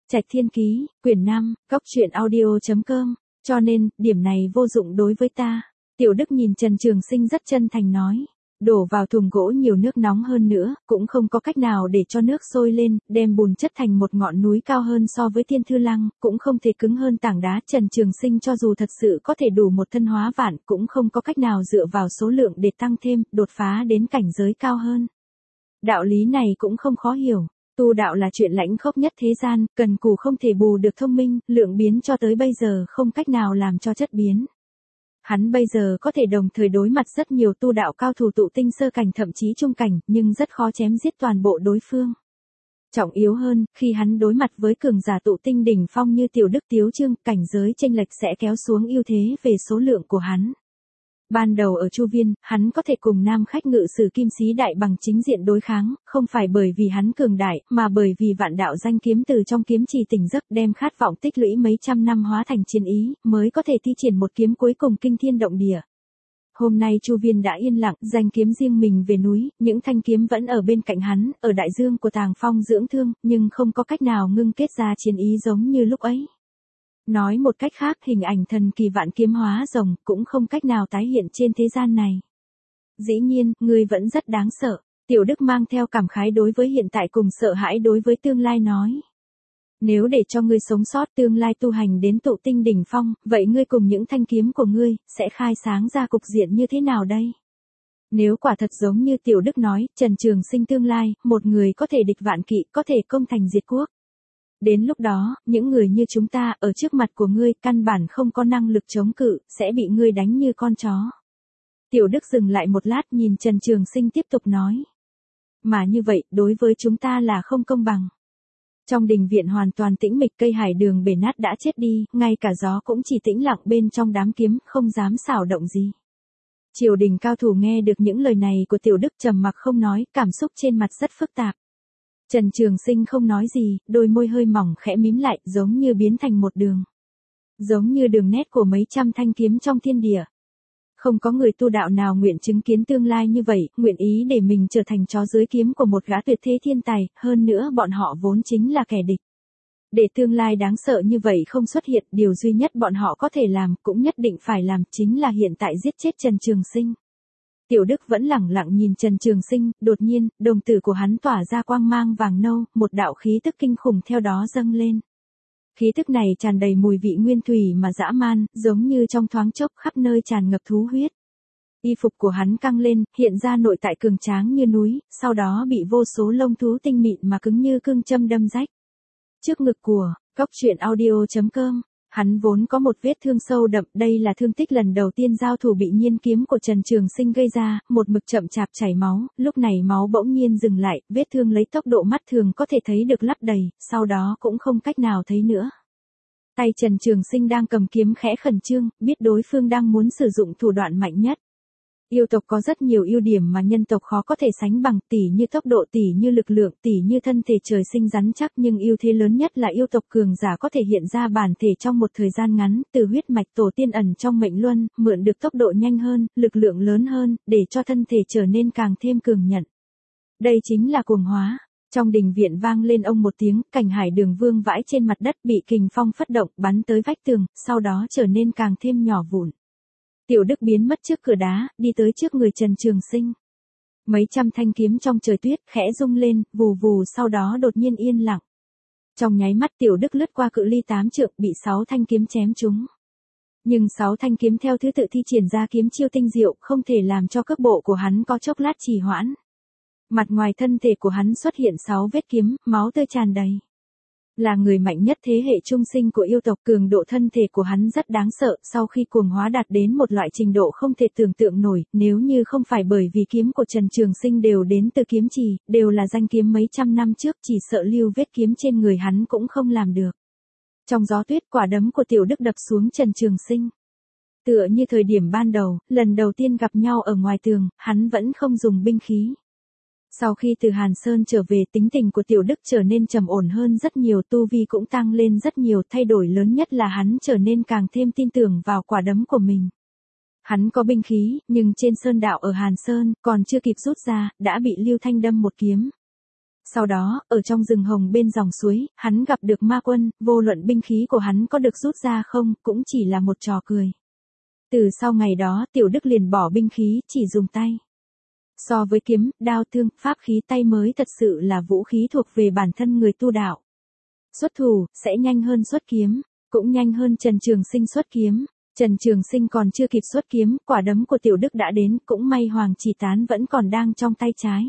Trạch Thiên Ký, quyển 5, góc truyện audio.com, cho nên, điểm này vô dụng đối với ta. Tiểu Đức nhìn Trần Trường Sinh rất chân thành nói. Đổ vào thùng gỗ nhiều nước nóng hơn nữa, cũng không có cách nào để cho nước sôi lên, đem bùn chất thành một ngọn núi cao hơn so với Thiên Thư Lăng, cũng không thể cứng hơn tảng đá. Trần Trường Sinh cho dù thật sự có thể đủ một thân hóa vạn, cũng không có cách nào dựa vào số lượng để tăng thêm, đột phá đến cảnh giới cao hơn. Đạo lý này cũng không khó hiểu. Tu đạo là chuyện lãnh khốc nhất thế gian, cần cù không thể bù được thông minh, lượng biến cho tới bây giờ không cách nào làm cho chất biến. Hắn bây giờ có thể đồng thời đối mặt rất nhiều tu đạo cao thủ tụ tinh sơ cảnh thậm chí trung cảnh, nhưng rất khó chém giết toàn bộ đối phương. Trọng yếu hơn, khi hắn đối mặt với cường giả tụ tinh đỉnh phong như Tiểu Đức Tiếu Trương, cảnh giới chênh lệch sẽ kéo xuống ưu thế về số lượng của hắn. Ban đầu ở Chu Viên, hắn có thể cùng nam khách ngự sử Kim Sĩ Đại bằng chính diện đối kháng, không phải bởi vì hắn cường đại, mà bởi vì vạn đạo danh kiếm từ trong kiếm trì tỉnh giấc đem khát vọng tích lũy mấy trăm năm hóa thành chiến ý, mới có thể thi triển một kiếm cuối cùng kinh thiên động địa. Hôm nay Chu Viên đã yên lặng, danh kiếm riêng mình về núi, những thanh kiếm vẫn ở bên cạnh hắn, ở đại dương của Tàng Phong dưỡng thương, nhưng không có cách nào ngưng kết ra chiến ý giống như lúc ấy. Nói một cách khác, hình ảnh thần kỳ vạn kiếm hóa rồng cũng không cách nào tái hiện trên thế gian này. Dĩ nhiên, ngươi vẫn rất đáng sợ. Tiểu Đức mang theo cảm khái đối với hiện tại cùng sợ hãi đối với tương lai nói. Nếu để cho ngươi sống sót tương lai tu hành đến tụ tinh đỉnh phong, vậy ngươi cùng những thanh kiếm của ngươi, sẽ khai sáng ra cục diện như thế nào đây? Nếu quả thật giống như Tiểu Đức nói, Trần Trường Sinh tương lai, một người có thể địch vạn kỵ, có thể công thành diệt quốc. Đến lúc đó, những người như chúng ta, ở trước mặt của ngươi, căn bản không có năng lực chống cự, sẽ bị ngươi đánh như con chó. Tiểu Đức dừng lại một lát nhìn Trần Trường Sinh tiếp tục nói. Mà như vậy, đối với chúng ta là không công bằng. Trong đình viện hoàn toàn tĩnh mịch, cây hải đường bể nát đã chết đi, ngay cả gió cũng chỉ tĩnh lặng bên trong đám kiếm, không dám xảo động gì. Triều đình cao thủ nghe được những lời này của Tiểu Đức trầm mặc không nói, cảm xúc trên mặt rất phức tạp. Trần Trường Sinh không nói gì, đôi môi hơi mỏng khẽ mím lại, giống như biến thành một đường. Giống như đường nét của mấy trăm thanh kiếm trong thiên địa. Không có người tu đạo nào nguyện chứng kiến tương lai như vậy, nguyện ý để mình trở thành chó dưới kiếm của một gã tuyệt thế thiên tài, hơn nữa bọn họ vốn chính là kẻ địch. Để tương lai đáng sợ như vậy không xuất hiện, điều duy nhất bọn họ có thể làm, cũng nhất định phải làm, chính là hiện tại giết chết Trần Trường Sinh. Tiểu Đức vẫn lẳng lặng nhìn Trần Trường Sinh, đột nhiên, đồng tử của hắn tỏa ra quang mang vàng nâu, một đạo khí tức kinh khủng theo đó dâng lên. Khí tức này tràn đầy mùi vị nguyên thủy mà dã man, giống như trong thoáng chốc khắp nơi tràn ngập thú huyết. Y phục của hắn căng lên, hiện ra nội tại cường tráng như núi, sau đó bị vô số lông thú tinh mịn mà cứng như cương châm đâm rách. Trước ngực của, góc truyện audio.com. Hắn vốn có một vết thương sâu đậm, đây là thương tích lần đầu tiên giao thủ bị nhiên kiếm của Trần Trường Sinh gây ra, một mực chậm chạp chảy máu, lúc này máu bỗng nhiên dừng lại, vết thương lấy tốc độ mắt thường có thể thấy được lấp đầy, sau đó cũng không cách nào thấy nữa. Tay Trần Trường Sinh đang cầm kiếm khẽ khẩn trương, biết đối phương đang muốn sử dụng thủ đoạn mạnh nhất. Yêu tộc có rất nhiều ưu điểm mà nhân tộc khó có thể sánh bằng, tỉ như tốc độ, tỉ như lực lượng, tỉ như thân thể trời sinh rắn chắc, nhưng ưu thế lớn nhất là yêu tộc cường giả có thể hiện ra bản thể trong một thời gian ngắn, từ huyết mạch tổ tiên ẩn trong mệnh luân, mượn được tốc độ nhanh hơn, lực lượng lớn hơn, để cho thân thể trở nên càng thêm cường nhận. Đây chính là cuồng hóa. Trong đình viện vang lên ông một tiếng, cảnh hải đường vương vãi trên mặt đất bị kình phong phất động, bắn tới vách tường, sau đó trở nên càng thêm nhỏ vụn. Tiểu Đức biến mất trước cửa đá, đi tới trước người Trần Trường Sinh. Mấy trăm thanh kiếm trong trời tuyết khẽ rung lên, vù vù, sau đó đột nhiên yên lặng. Trong nháy mắt Tiểu Đức lướt qua cự ly 8 trượng, bị 6 thanh kiếm chém trúng. Nhưng 6 thanh kiếm theo thứ tự thi triển ra kiếm chiêu tinh diệu, không thể làm cho cước bộ của hắn có chốc lát trì hoãn. Mặt ngoài thân thể của hắn xuất hiện 6 vết kiếm, máu tươi tràn đầy. Là người mạnh nhất thế hệ trung sinh của yêu tộc, cường độ thân thể của hắn rất đáng sợ, sau khi cuồng hóa đạt đến một loại trình độ không thể tưởng tượng nổi, nếu như không phải bởi vì kiếm của Trần Trường Sinh đều đến từ kiếm trì, đều là danh kiếm mấy trăm năm trước, chỉ sợ lưu vết kiếm trên người hắn cũng không làm được. Trong gió tuyết, quả đấm của Tiểu Đức đập xuống Trần Trường Sinh. Tựa như thời điểm ban đầu, lần đầu tiên gặp nhau ở ngoài tường, hắn vẫn không dùng binh khí. Sau khi từ Hàn Sơn trở về, tính tình của Tiểu Đức trở nên trầm ổn hơn rất nhiều, tu vi cũng tăng lên rất nhiều, thay đổi lớn nhất là hắn trở nên càng thêm tin tưởng vào quả đấm của mình. Hắn có binh khí, nhưng trên sơn đạo ở Hàn Sơn, còn chưa kịp rút ra, đã bị Lưu Thanh đâm một kiếm. Sau đó, ở trong rừng hồng bên dòng suối, hắn gặp được ma quân, vô luận binh khí của hắn có được rút ra không, cũng chỉ là một trò cười. Từ sau ngày đó, Tiểu Đức liền bỏ binh khí, chỉ dùng tay. So với kiếm, đao thương, pháp khí tay mới thật sự là vũ khí thuộc về bản thân người tu đạo. Xuất thủ, sẽ nhanh hơn xuất kiếm, cũng nhanh hơn Trần Trường Sinh xuất kiếm. Trần Trường Sinh còn chưa kịp xuất kiếm, quả đấm của Tiểu Đức đã đến, cũng may Hoàng Chỉ Tán vẫn còn đang trong tay trái.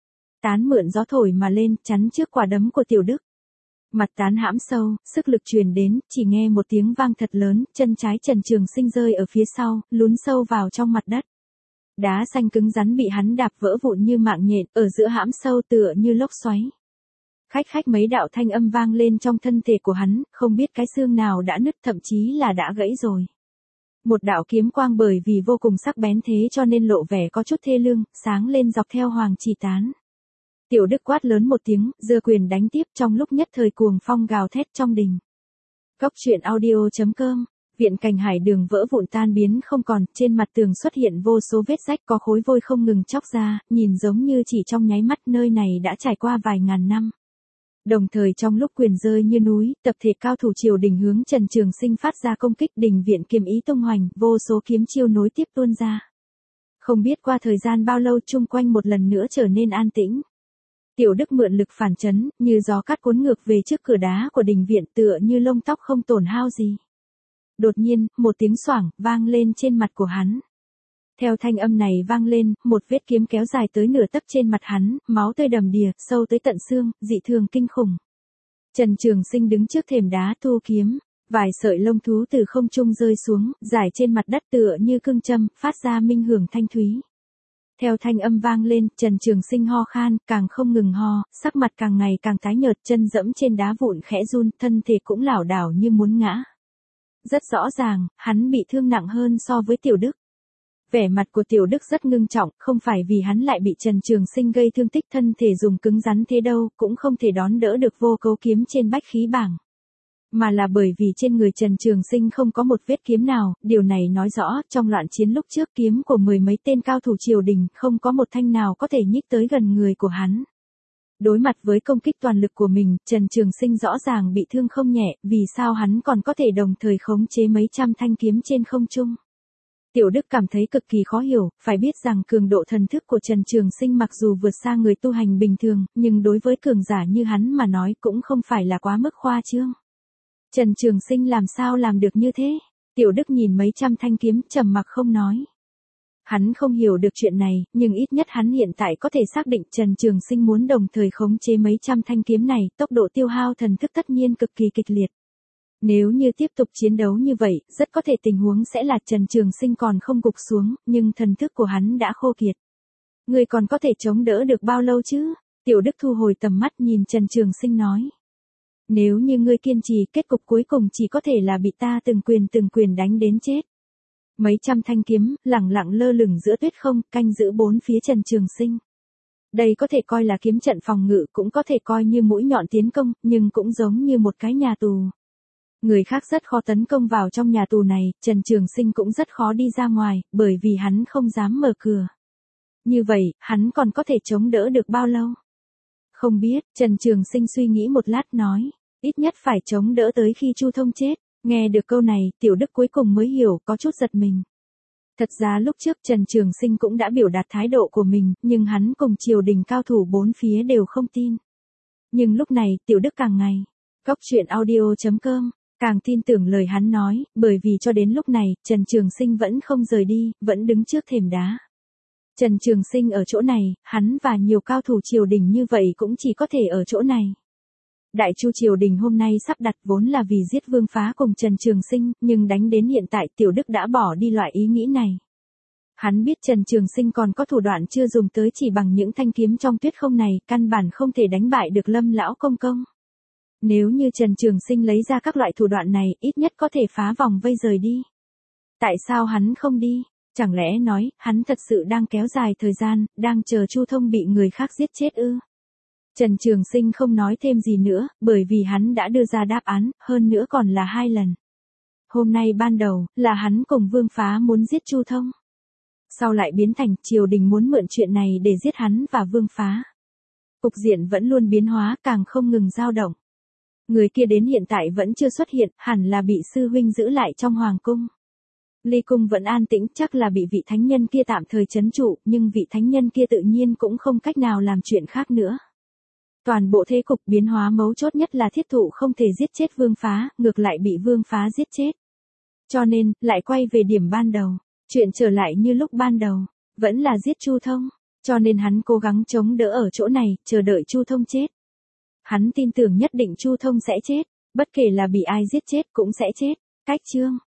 Tán mượn gió thổi mà lên, chắn trước quả đấm của Tiểu Đức. Mặt tán hãm sâu, sức lực truyền đến, chỉ nghe một tiếng vang thật lớn, chân trái Trần Trường Sinh rơi ở phía sau, lún sâu vào trong mặt đất. Đá xanh cứng rắn bị hắn đạp vỡ vụn như mạng nhện, ở giữa hãm sâu tựa như lốc xoáy. Khách mấy đạo thanh âm vang lên trong thân thể của hắn, không biết cái xương nào đã nứt, thậm chí là đã gãy rồi. Một đạo kiếm quang bởi vì vô cùng sắc bén thế cho nên lộ vẻ có chút thê lương, sáng lên dọc theo Hoàng Chỉ Tán. Tiểu Đức quát lớn một tiếng, giơ quyền đánh tiếp, trong lúc nhất thời cuồng phong gào thét trong đình. Cốc truyện audio.com. Viện cảnh hải đường vỡ vụn tan biến không còn, trên mặt tường xuất hiện vô số vết rách, có khối vôi không ngừng chóc ra, nhìn giống như chỉ trong nháy mắt nơi này đã trải qua vài ngàn năm. Đồng thời trong lúc quyền rơi như núi, tập thể cao thủ triều đình hướng Trần Trường Sinh phát ra công kích, đình viện kiếm ý tung hoành, vô số kiếm chiêu nối tiếp tuôn ra. Không biết qua thời gian bao lâu, chung quanh một lần nữa trở nên an tĩnh. Tiểu Đức mượn lực phản chấn, như gió cát cuốn ngược về trước cửa đá của đình viện, tựa như lông tóc không tổn hao gì. Đột nhiên, một tiếng xoảng vang lên trên mặt của hắn. Theo thanh âm này vang lên, một vết kiếm kéo dài tới nửa tấc trên mặt hắn, máu tươi đầm đìa, sâu tới tận xương, dị thường kinh khủng. Trần Trường Sinh đứng trước thềm đá thu kiếm, vài sợi lông thú từ không trung rơi xuống, rải trên mặt đất tựa như cương châm, phát ra minh hưởng thanh thúy. Theo thanh âm vang lên, Trần Trường Sinh ho khan, càng không ngừng ho, sắc mặt càng ngày càng tái nhợt, chân dẫm trên đá vụn khẽ run, thân thể cũng lảo đảo như muốn ngã. Rất rõ ràng, hắn bị thương nặng hơn so với Tiểu Đức. Vẻ mặt của Tiểu Đức rất ngưng trọng, không phải vì hắn lại bị Trần Trường Sinh gây thương tích thân thể dùng cứng rắn thế đâu, cũng không thể đón đỡ được vô cấu kiếm trên bách khí bảng. Mà là bởi vì trên người Trần Trường Sinh không có một vết kiếm nào, điều này nói rõ, trong loạn chiến lúc trước kiếm của mười mấy tên cao thủ triều đình, không có một thanh nào có thể nhích tới gần người của hắn. Đối mặt với công kích toàn lực của mình, Trần Trường Sinh rõ ràng bị thương không nhẹ, vì sao hắn còn có thể đồng thời khống chế mấy trăm thanh kiếm trên không trung. Tiểu Đức cảm thấy cực kỳ khó hiểu, phải biết rằng cường độ thần thức của Trần Trường Sinh mặc dù vượt xa người tu hành bình thường, nhưng đối với cường giả như hắn mà nói cũng không phải là quá mức khoa trương. Trần Trường Sinh làm sao làm được như thế? Tiểu Đức nhìn mấy trăm thanh kiếm, trầm mặc không nói. Hắn không hiểu được chuyện này, nhưng ít nhất hắn hiện tại có thể xác định Trần Trường Sinh muốn đồng thời khống chế mấy trăm thanh kiếm này, tốc độ tiêu hao thần thức tất nhiên cực kỳ kịch liệt. Nếu như tiếp tục chiến đấu như vậy, rất có thể tình huống sẽ là Trần Trường Sinh còn không gục xuống, nhưng thần thức của hắn đã khô kiệt. Người còn có thể chống đỡ được bao lâu chứ? Tiểu Đức thu hồi tầm mắt nhìn Trần Trường Sinh nói. Nếu như ngươi kiên trì, kết cục cuối cùng chỉ có thể là bị ta từng quyền đánh đến chết. Mấy trăm thanh kiếm, lẳng lặng lơ lửng giữa tuyết không, canh giữ bốn phía Trần Trường Sinh. Đây có thể coi là kiếm trận phòng ngự, cũng có thể coi như mũi nhọn tiến công, nhưng cũng giống như một cái nhà tù. Người khác rất khó tấn công vào trong nhà tù này, Trần Trường Sinh cũng rất khó đi ra ngoài, bởi vì hắn không dám mở cửa. Như vậy, hắn còn có thể chống đỡ được bao lâu? Không biết, Trần Trường Sinh suy nghĩ một lát nói, ít nhất phải chống đỡ tới khi Chu Thông chết. Nghe được câu này, Tiểu Đức cuối cùng mới hiểu, có chút giật mình. Thật ra lúc trước Trần Trường Sinh cũng đã biểu đạt thái độ của mình, nhưng hắn cùng triều đình cao thủ bốn phía đều không tin. Nhưng lúc này, Tiểu Đức càng ngày, cốc truyện audio.com, càng tin tưởng lời hắn nói, bởi vì cho đến lúc này, Trần Trường Sinh vẫn không rời đi, vẫn đứng trước thềm đá. Trần Trường Sinh ở chỗ này, hắn và nhiều cao thủ triều đình như vậy cũng chỉ có thể ở chỗ này. Đại Chu triều đình hôm nay sắp đặt vốn là vì giết Vương Phá cùng Trần Trường Sinh, nhưng đánh đến hiện tại Tiểu Đức đã bỏ đi loại ý nghĩ này. Hắn biết Trần Trường Sinh còn có thủ đoạn chưa dùng tới, chỉ bằng những thanh kiếm trong tuyết không này, căn bản không thể đánh bại được Lâm lão công công. Nếu như Trần Trường Sinh lấy ra các loại thủ đoạn này, ít nhất có thể phá vòng vây rời đi. Tại sao hắn không đi? Chẳng lẽ nói, hắn thật sự đang kéo dài thời gian, đang chờ Chu Thông bị người khác giết chết ư? Trần Trường Sinh không nói thêm gì nữa, bởi vì hắn đã đưa ra đáp án, hơn nữa còn là 2 lần. Hôm nay ban đầu, là hắn cùng Vương Phá muốn giết Chu Thông. Sau lại biến thành triều đình muốn mượn chuyện này để giết hắn và Vương Phá. Cục diện vẫn luôn biến hóa, càng không ngừng dao động. Người kia đến hiện tại vẫn chưa xuất hiện, hẳn là bị sư huynh giữ lại trong hoàng cung. Ly cung vẫn an tĩnh, chắc là bị vị thánh nhân kia tạm thời trấn trụ, nhưng vị thánh nhân kia tự nhiên cũng không cách nào làm chuyện khác nữa. Toàn bộ thế cục biến hóa mấu chốt nhất là Thiết Thụ không thể giết chết Vương Phá, ngược lại bị Vương Phá giết chết. Cho nên, lại quay về điểm ban đầu. Chuyện trở lại như lúc ban đầu, vẫn là giết Chu Thông. Cho nên hắn cố gắng chống đỡ ở chỗ này, chờ đợi Chu Thông chết. Hắn tin tưởng nhất định Chu Thông sẽ chết, bất kể là bị ai giết chết cũng sẽ chết. Cách chương